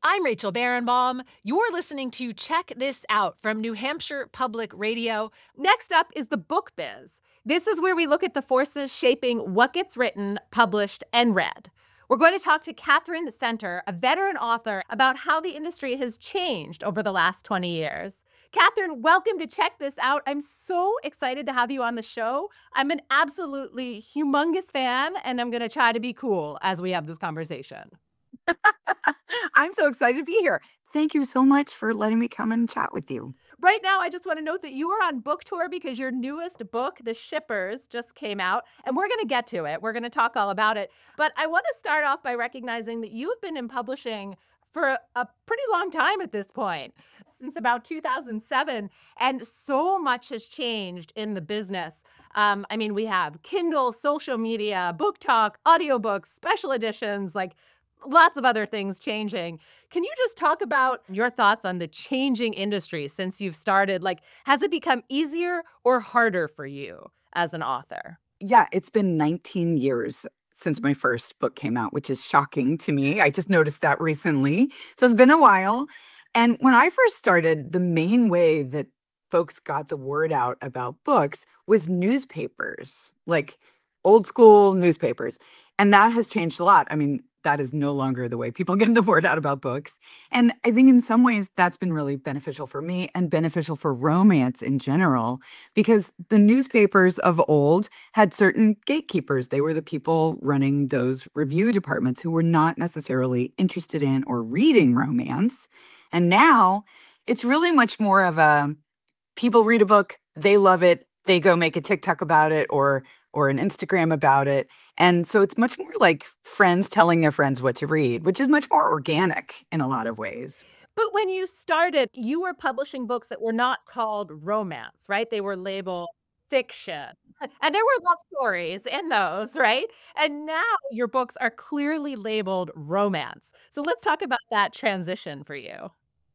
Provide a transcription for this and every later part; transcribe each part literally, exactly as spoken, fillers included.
I'm Rachel Barenbaum. You're listening to Check This Out from New Hampshire Public Radio. Next up is the Book Biz. This is where we look at the forces shaping what gets written, published, and read. We're going to talk to Catherine Center, a veteran author, about how the industry has changed over the last twenty years. Catherine, welcome to Check This Out. I'm so excited to have you on the show. I'm an absolutely humongous fan, and I'm going to try to be cool as we have this conversation. I'm so excited to be here. Thank you so much for letting me come and chat with you. Right now, I just want to note that you are on book tour because your newest book, The Shippers, just came out, and we're going to get to it. We're going to talk all about it. But I want to start off by recognizing that you have been in publishing for a, a pretty long time at this point, since about two thousand seven, and so much has changed in the business. Um, I mean, we have Kindle, social media, book talk, audiobooks, special editions, like lots of other things changing. Can you just talk about your thoughts on the changing industry since you've started? Like, has it become easier or harder for you as an author? Yeah, it's been nineteen years since my first book came out, which is shocking to me. I just noticed that recently. So it's been a while. And when I first started, the main way that folks got the word out about books was newspapers, like old school newspapers. And that has changed a lot. I mean, that is no longer the way people get the word out about books. And I think in some ways that's been really beneficial for me and beneficial for romance in general, because the newspapers of old had certain gatekeepers. They were the people running those review departments who were not necessarily interested in or reading romance. And now it's really much more of a people read a book, they love it, they go make a TikTok about it or or an Instagram about it. And so it's much more like friends telling their friends what to read, which is much more organic in a lot of ways. But when you started, you were publishing books that were not called romance, right? They were labeled fiction. And there were love stories in those, right? And now your books are clearly labeled romance. So let's talk about that transition for you.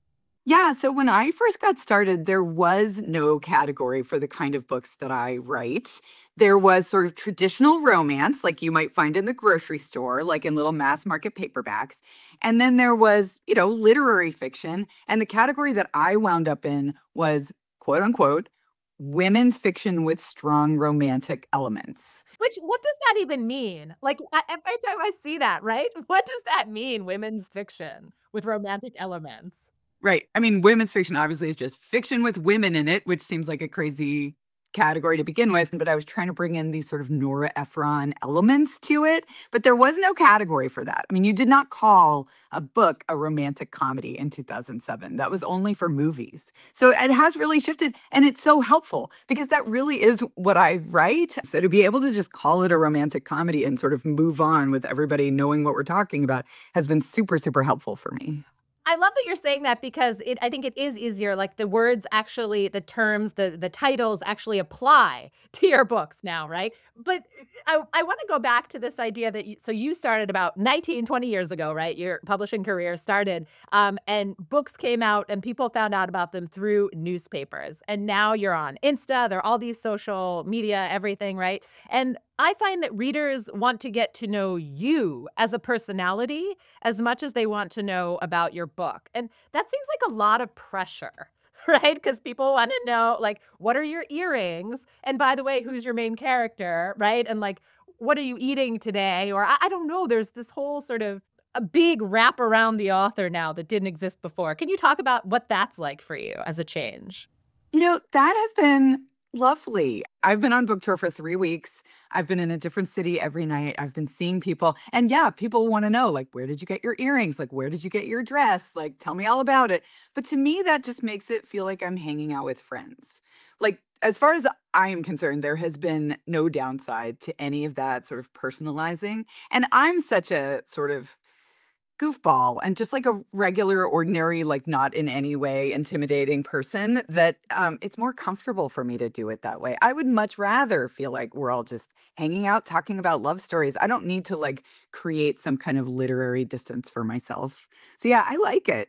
Yeah, so when I first got started, there was no category for the kind of books that I write. There was sort of traditional romance, like you might find in the grocery store, like in little mass market paperbacks. And then there was, you know, literary fiction. And the category that I wound up in was quote unquote women's fiction with strong romantic elements. Which what does that even mean? Like, e every time I see that, right? What does that mean, women's fiction with romantic elements? Right. I mean, women's fiction obviously is just fiction with women in it, which seems like a crazy category to begin with. But I was trying to bring in these sort of Nora Ephron elements to it, but there was no category for that. I mean, you did not call a book a romantic comedy in two thousand seven. That was only for movies. So it has really shifted. And it's so helpful because that really is what I write. So to be able to just call it a romantic comedy and sort of move on with everybody knowing what we're talking about has been super, super helpful for me. I love that you're saying that because it I think it is easier, like, the words actually the terms, the the titles actually apply to your books now, right? But I I wanna go back to this idea that you so you started about nineteen, twenty years ago, right? Your publishing career started, um, and books came out and people found out about them through newspapers, and now you're on Insta, there are all these social media, everything, right? And I find that readers want to get to know you as a personality as much as they want to know about your book. And that seems like a lot of pressure, right? Because people want to know, like, what are your earrings? And by the way, who's your main character, right? And like, what are you eating today? Or I, I don't know. There's this whole sort of a big wrap around the author now that didn't exist before. Can you talk about what that's like for you as a change? You know, that has been lovely. I've been on book tour for three weeks. I've been in a different city every night. I've been seeing people. And yeah, people wanna know, like, "Where did you get your earrings? Like, where did you get your dress? Like, tell me all about it." But to me, that just makes it feel like I'm hanging out with friends. Like, as far as I am concerned, there has been no downside to any of that sort of personalizing. And I'm such a sort of goofball and just like a regular, ordinary, like not in any way intimidating person that um, it's more comfortable for me to do it that way. I would much rather feel like we're all just hanging out, talking about love stories. I don't need to like create some kind of literary distance for myself. So yeah, I like it.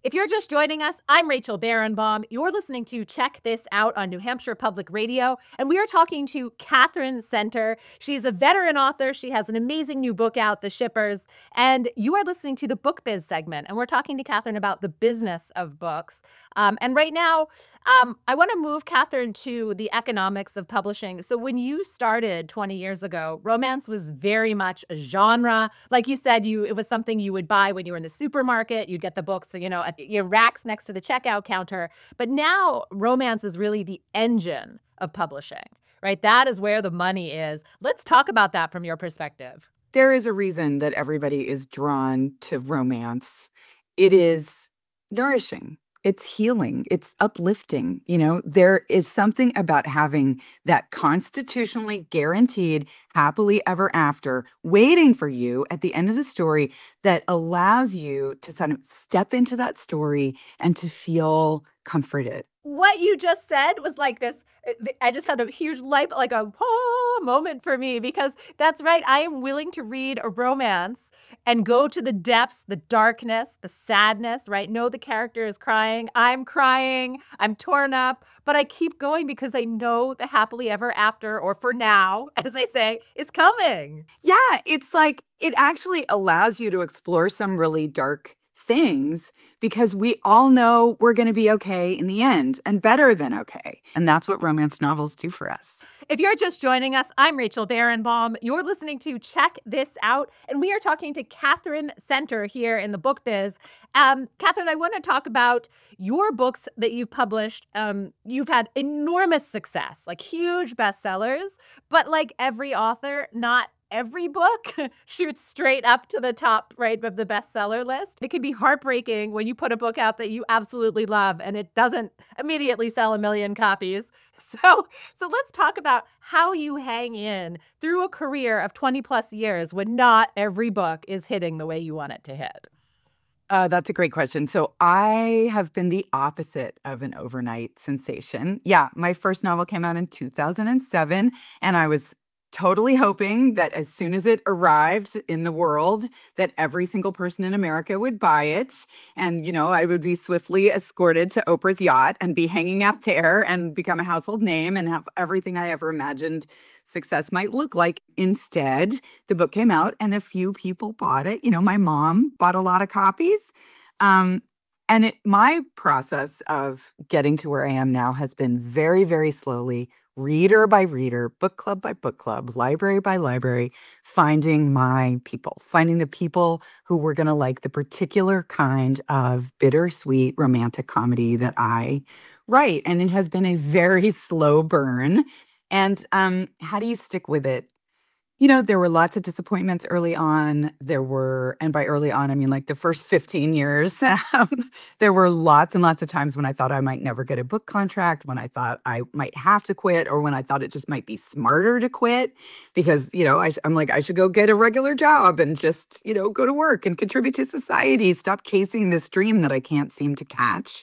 If you're just joining us, I'm Rachel Barenbaum. You're listening to Check This Out on New Hampshire Public Radio, and we are talking to Catherine Center. She's a veteran author. She has an amazing new book out, The Shippers, and you are listening to the Book Biz segment, and we're talking to Catherine about the business of books. Um, and right now, um, I want to move Catherine to the economics of publishing. So when you started twenty years ago, romance was very much a genre. Like you said, you it was something you would buy when you were in the supermarket. You'd get the books, you know, at your racks next to the checkout counter. But now romance is really the engine of publishing, right? That is where the money is. Let's talk about that from your perspective. There is a reason that everybody is drawn to romance. It is nourishing. It's healing. It's uplifting. You know, there is something about having that constitutionally guaranteed happily ever after waiting for you at the end of the story that allows you to sort of step into that story and to feel comforted. What you just said was like this. uh, th- I just had a huge light, like a whoa moment for me because that's right. I am willing to read a romance and go to the depths, the darkness, the sadness, right? Know the character is crying. I'm crying. I'm torn up, but I keep going because I know the happily ever after, or for now, as I say, is coming. Yeah, it's like it actually allows you to explore some really dark things because we all know we're going to be okay in the end and better than okay. And that's what romance novels do for us. If you're just joining us, I'm Rachel Barenbaum. You're listening to Check This Out, and we are talking to Catherine Center here in the Book Biz. Um, Catherine, I want to talk about your books that you've published. Um, you've had enormous success, like huge bestsellers, but like every author, not every book shoots straight up to the top, right, of the bestseller list. It can be heartbreaking when you put a book out that you absolutely love and it doesn't immediately sell a million copies. So, so let's talk about how you hang in through a career of twenty plus years when not every book is hitting the way you want it to hit. Uh, that's a great question. So I have been the opposite of an overnight sensation. Yeah, my first novel came out in two thousand seven, and I was totally hoping that as soon as it arrived in the world, that every single person in America would buy it. And, you know, I would be swiftly escorted to Oprah's yacht and be hanging out there and become a household name and have everything I ever imagined success might look like. Instead, the book came out and a few people bought it. You know, my mom bought a lot of copies. Um, and it, my process of getting to where I am now has been very, very slowly, reader by reader, book club by book club, library by library, finding my people, finding the people who were going to like the particular kind of bittersweet romantic comedy that I write. And it has been a very slow burn. And um, how do you stick with it? You know, there were lots of disappointments early on. There were, and by early on, I mean like the first fifteen years. Um, there were lots and lots of times when I thought I might never get a book contract, when I thought I might have to quit, or when I thought it just might be smarter to quit because, you know, I, I'm like, I should go get a regular job and just, you know, go to work and contribute to society, stop chasing this dream that I can't seem to catch.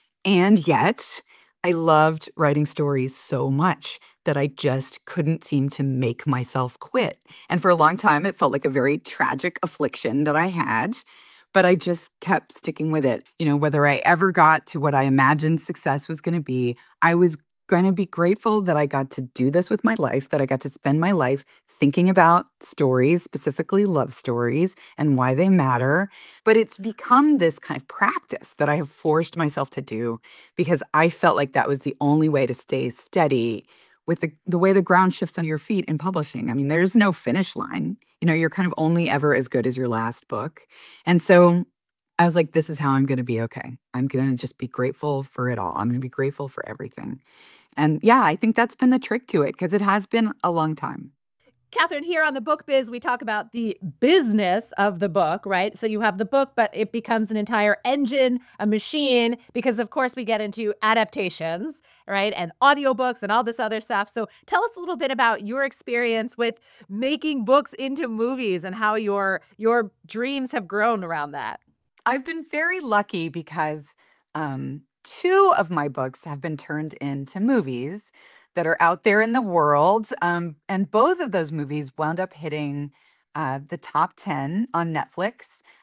And yet, I loved writing stories so much that I just couldn't seem to make myself quit. And for a long time, it felt like a very tragic affliction that I had, but I just kept sticking with it. You know, whether I ever got to what I imagined success was going to be, I was going to be grateful that I got to do this with my life, that I got to spend my life thinking about stories, specifically love stories, and why they matter. But it's become this kind of practice that I have forced myself to do because I felt like that was the only way to stay steady with the, the way the ground shifts under your feet in publishing. I mean, there's no finish line. You know, you're kind of only ever as good as your last book. And so I was like, this is how I'm going to be okay. I'm going to just be grateful for it all. I'm going to be grateful for everything. And yeah, I think that's been the trick to it because it has been a long time. Catherine, here on the Book Biz, we talk about the business of the book, right? So you have the book, but it becomes an entire engine, a machine, because of course we get into adaptations, right? And audiobooks and all this other stuff. So tell us a little bit about your experience with making books into movies and how your your dreams have grown around that. I've been very lucky because um, two of my books have been turned into movies that are out there in the world. Um, and both of those movies wound up hitting uh, the top ten on Netflix.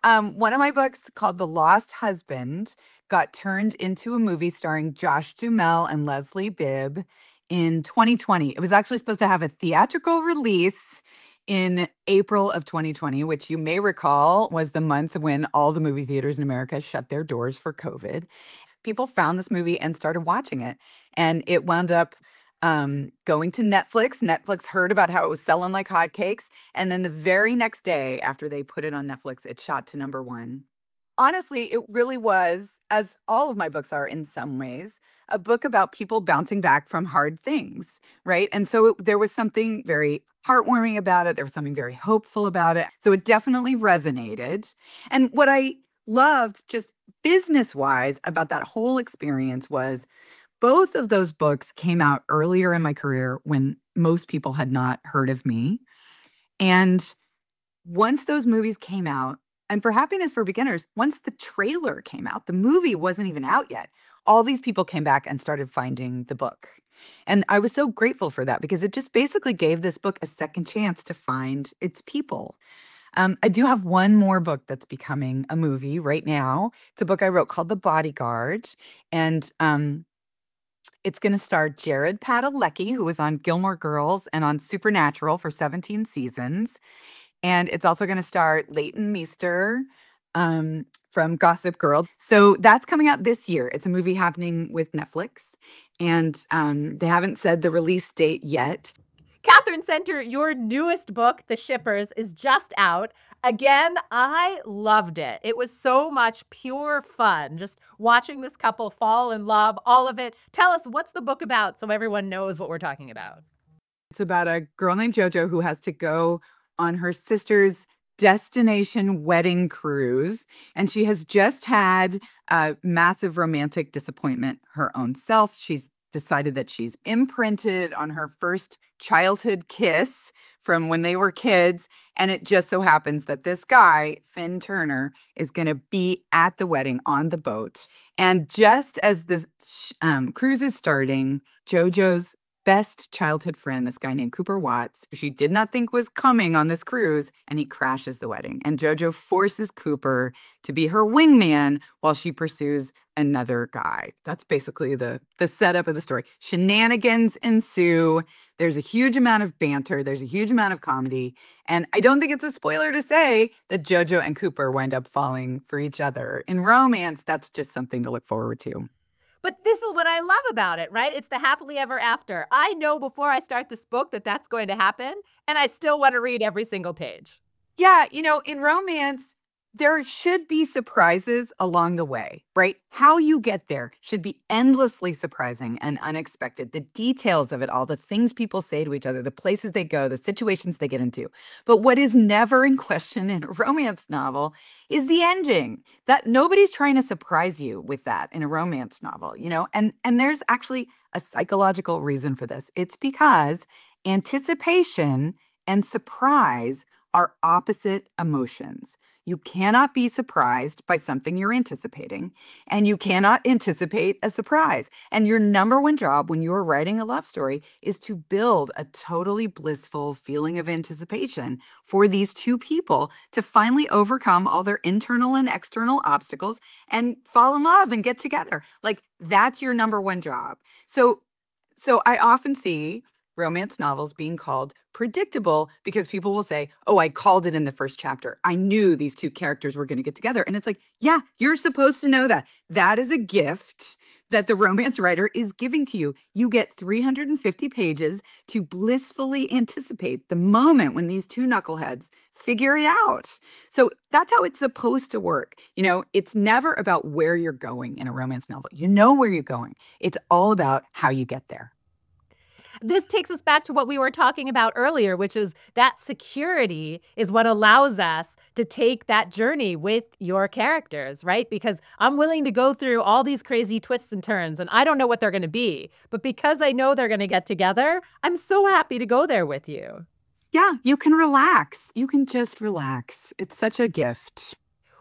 Um, one of my books called The Lost Husband got turned into a movie starring Josh Duhamel and Leslie Bibb in twenty twenty. It was actually supposed to have a theatrical release in April of twenty twenty, which you may recall was the month when all the movie theaters in America shut their doors for COVID. People found this movie and started watching it, and it wound up um, going to Netflix. Netflix heard about how it was selling like hotcakes, and then the very next day after they put it on Netflix, it shot to number one. Honestly, it really was, as all of my books are in some ways, a book about people bouncing back from hard things, right? And so it, there was something very heartwarming about it. There was something very hopeful about it. So it definitely resonated. And what I loved, just business wise, about that whole experience was both of those books came out earlier in my career when most people had not heard of me. And once those movies came out, and for Happiness for Beginners, once the trailer came out, the movie wasn't even out yet. All these people came back and started finding the book. And I was so grateful for that because it just basically gave this book a second chance to find its people. Um, I do have one more book that's becoming a movie right now. It's a book I wrote called The Bodyguard. And um, it's going to star Jared Padalecki, who was on Gilmore Girls and on Supernatural for seventeen seasons. And it's also going to star Leighton Meester um, from Gossip Girl. So that's coming out this year. It's a movie happening with Netflix. And um, they haven't said the release date yet. Catherine Center, your newest book, The Shippers, is just out. Again, I loved it. It was so much pure fun, just watching this couple fall in love, all of it. Tell us, what's the book about so everyone knows what we're talking about? It's about a girl named JoJo who has to go on her sister's destination wedding cruise. And she has just had a massive romantic disappointment her own self. She's decided that she's imprinted on her first childhood kiss from when they were kids. And it just so happens that this guy, Finn Turner, is going to be at the wedding on the boat. And just as the um, cruise is starting, JoJo's best childhood friend, this guy named Cooper Watts, she did not think was coming on this cruise, and he crashes the wedding. And JoJo forces Cooper to be her wingman while she pursues another guy. That's basically the, the setup of the story. Shenanigans ensue. There's a huge amount of banter. There's a huge amount of comedy. And I don't think it's a spoiler to say that JoJo and Cooper wind up falling for each other. In romance, that's just something to look forward to. But this is what I love about it, right? It's the happily ever after. I know before I start this book that that's going to happen, and I still want to read every single page. Yeah, you know, in romance, there should be surprises along the way, right? How you get there should be endlessly surprising and unexpected. The details of it all, the things people say to each other, the places they go, the situations they get into. But what is never in question in a romance novel is the ending. That nobody's trying to surprise you with that in a romance novel, you know? And and there's actually a psychological reason for this. It's because anticipation and surprise are opposite emotions. You cannot be surprised by something you're anticipating, and you cannot anticipate a surprise. And your number one job when you're writing a love story is to build a totally blissful feeling of anticipation for these two people to finally overcome all their internal and external obstacles and fall in love and get together. Like, that's your number one job. So, so I often see romance novels being called predictable because people will say, oh, I called it in the first chapter. I knew these two characters were going to get together. And it's like, yeah, you're supposed to know that. That is a gift that the romance writer is giving to you. You get three hundred fifty pages to blissfully anticipate the moment when these two knuckleheads figure it out. So that's how it's supposed to work. You know, it's never about where you're going in a romance novel. You know where you're going. It's all about how you get there. This takes us back to what we were talking about earlier, which is that security is what allows us to take that journey with your characters, right? Because I'm willing to go through all these crazy twists and turns, and I don't know what they're going to be. But because I know they're going to get together, I'm so happy to go there with you. Yeah, you can relax. You can just relax. It's such a gift.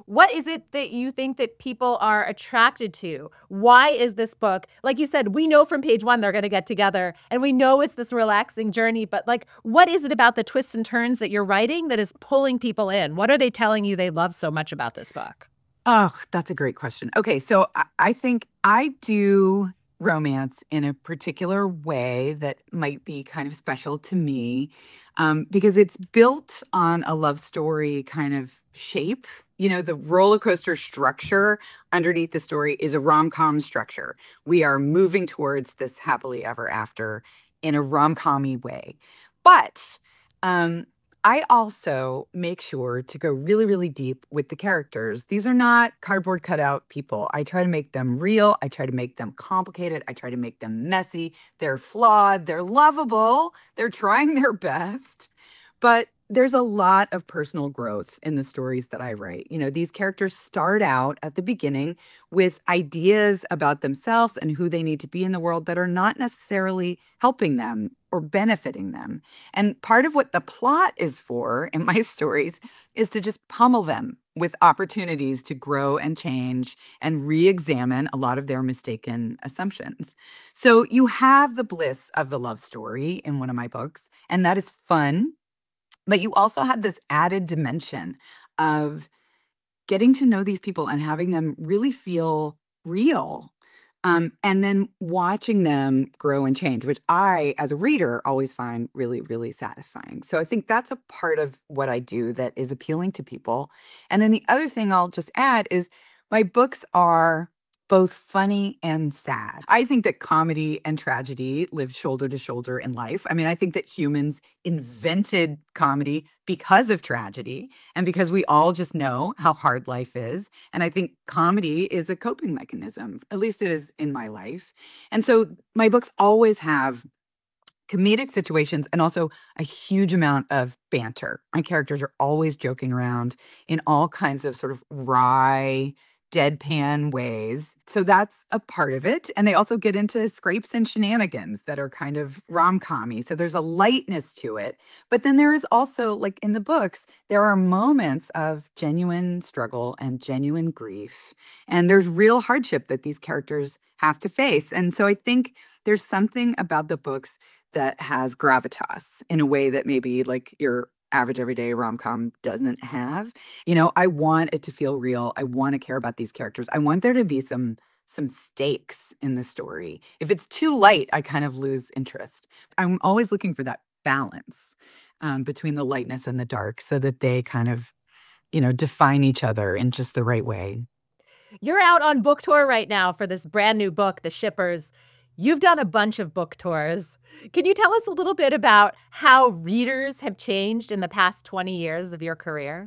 What is it that you think that people are attracted to? Why is this book like you said, we know from page one they're gonna get together, and we know it's this relaxing journey, but, like, what is it about the twists and turns that you're writing that is pulling people in? What are they telling you they love so much about this book? Oh, that's a great question. Okay, so I, I think I do romance in a particular way that might be kind of special to me, um, because it's built on a love story kind of shape. You know, the roller coaster structure underneath the story is a rom com structure. We are moving towards this happily ever after in a rom com way. But um, I also make sure to go really, really deep with the characters. These are not cardboard cutout people. I try to make them real. I try to make them complicated. I try to make them messy. They're flawed. They're lovable. They're trying their best. But there's a lot of personal growth in the stories that I write. You know, these characters start out at the beginning with ideas about themselves and who they need to be in the world that are not necessarily helping them or benefiting them. And part of what the plot is for in my stories is to just pummel them with opportunities to grow and change and re examine a lot of their mistaken assumptions. So you have the bliss of the love story in one of my books, and that is fun. But you also have this added dimension of getting to know these people and having them really feel real. Um, and then watching them grow and change, which I, as a reader, always find really, really satisfying. So I think that's a part of what I do that is appealing to people. And then the other thing I'll just add is my books are both funny and sad. I think that comedy and tragedy live shoulder to shoulder in life. I mean, I think that humans invented comedy because of tragedy and because we all just know how hard life is. And I think comedy is a coping mechanism, at least it is in my life. And so my books always have comedic situations and also a huge amount of banter. My characters are always joking around in all kinds of sort of wry, deadpan ways. So that's a part of it. And they also get into scrapes and shenanigans that are kind of rom-commy. So there's a lightness to it. But then there is also, like in the books, there are moments of genuine struggle and genuine grief. And there's real hardship that these characters have to face. And so I think there's something about the books that has gravitas in a way that maybe like your average everyday rom-com doesn't have. You know, I want it to feel real. I want to care about these characters. I want there to be some some stakes in the story. If it's too light, I kind of lose interest. I'm always looking for that balance um, between the lightness and the dark so that they kind of, you know, define each other in just the right way. You're out on book tour right now for this brand new book, The Shippers. You've done a bunch of book tours. Can you tell us a little bit about how readers have changed in the past twenty years of your career?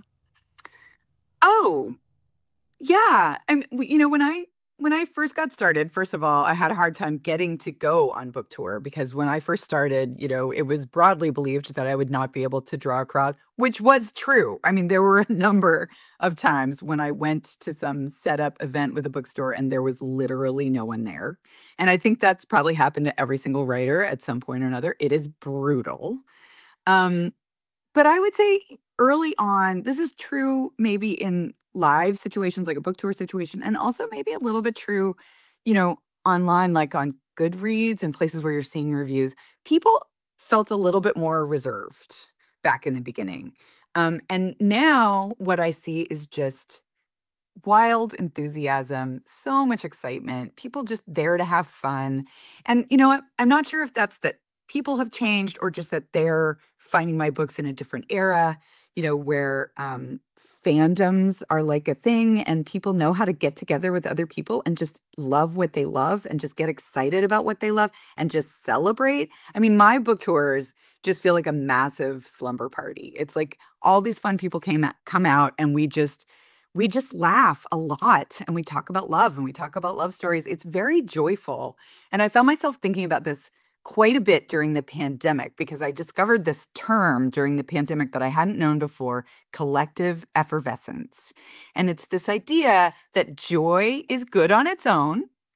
Oh, yeah. And w you know, when I when I first got started, first of all, I had a hard time getting to go on book tour because when I first started, you know, it was broadly believed that I would not be able to draw a crowd, which was true. I mean, there were a number of times when I went to some setup event with a bookstore and there was literally no one there. And I think that's probably happened to every single writer at some point or another. It is brutal. Um, but I would say early on, this is true maybe in live situations like a book tour situation, and also maybe a little bit true, you know, online, like on Goodreads and places where you're seeing reviews. People felt a little bit more reserved back in the beginning. Um, and now what I see is just wild enthusiasm, so much excitement, people just there to have fun. And you know what? I'm not sure if that's that people have changed or just that they're finding my books in a different era, you know, where um, fandoms are like a thing and people know how to get together with other people and just love what they love and just get excited about what they love and just celebrate. I mean, my book tours just feel like a massive slumber party. It's like all these fun people came out, come out and we just we just laugh a lot and we talk about love and we talk about love stories. It's very joyful. And I found myself thinking about this quite a bit during the pandemic because I discovered this term during the pandemic that I hadn't known before, collective effervescence. And it's this idea that joy is good on its own,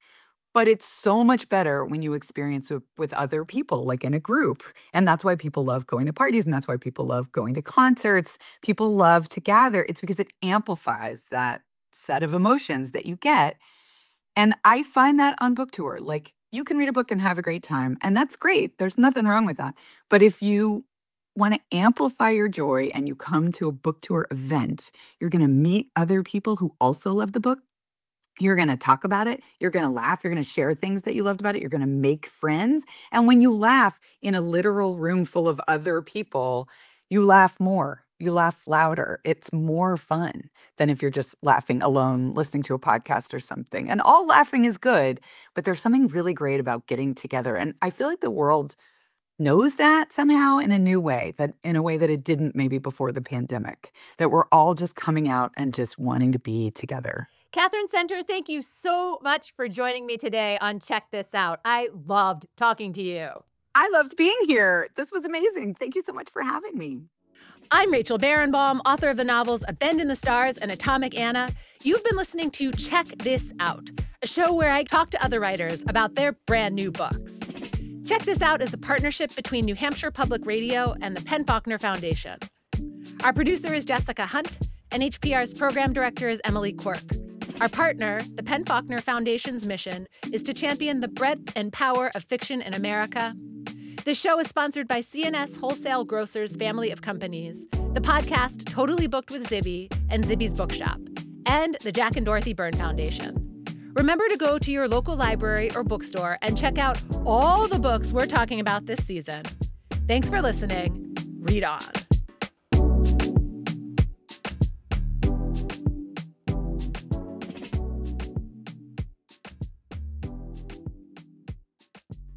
But it's so much better when you experience it with other people, like in a group. And that's why people love going to parties, and that's why people love going to concerts. People love to gather. It's because it amplifies that set of emotions that you get. And I find that on book tour. Like, you can read a book and have a great time, and that's great. There's nothing wrong with that. But if you want to amplify your joy and you come to a book tour event, you're going to meet other people who also love the book. You're going to talk about it. You're going to laugh. You're going to share things that you loved about it. You're going to make friends. And when you laugh in a literal room full of other people, you laugh more. You laugh louder. It's more fun than if you're just laughing alone, listening to a podcast or something. And all laughing is good, but there's something really great about getting together. And I feel like the world knows that somehow in a new way, that in a way that it didn't maybe before the pandemic, that we're all just coming out and just wanting to be together. Katherine Center, thank you so much for joining me today on Check This Out. I loved talking to you. I loved being here. This was amazing. Thank you so much for having me. I'm Rachel Barenbaum, author of the novels A Bend in the Stars and Atomic Anna. You've been listening to Check This Out, a show where I talk to other writers about their brand new books. Check This Out is a partnership between New Hampshire Public Radio and the PEN/Faulkner Foundation. Our producer is Jessica Hunt, and H P R's program director is Emily Quirk. Our partner, the PEN/Faulkner Foundation's mission, is to champion the breadth and power of fiction in America. The show is sponsored by C N S Wholesale Grocers Family of Companies, the podcast Totally Booked with Zibby and Zibby's Bookshop, and the Jack and Dorothy Byrne Foundation. Remember to go to your local library or bookstore and check out all the books we're talking about this season. Thanks for listening. Read on.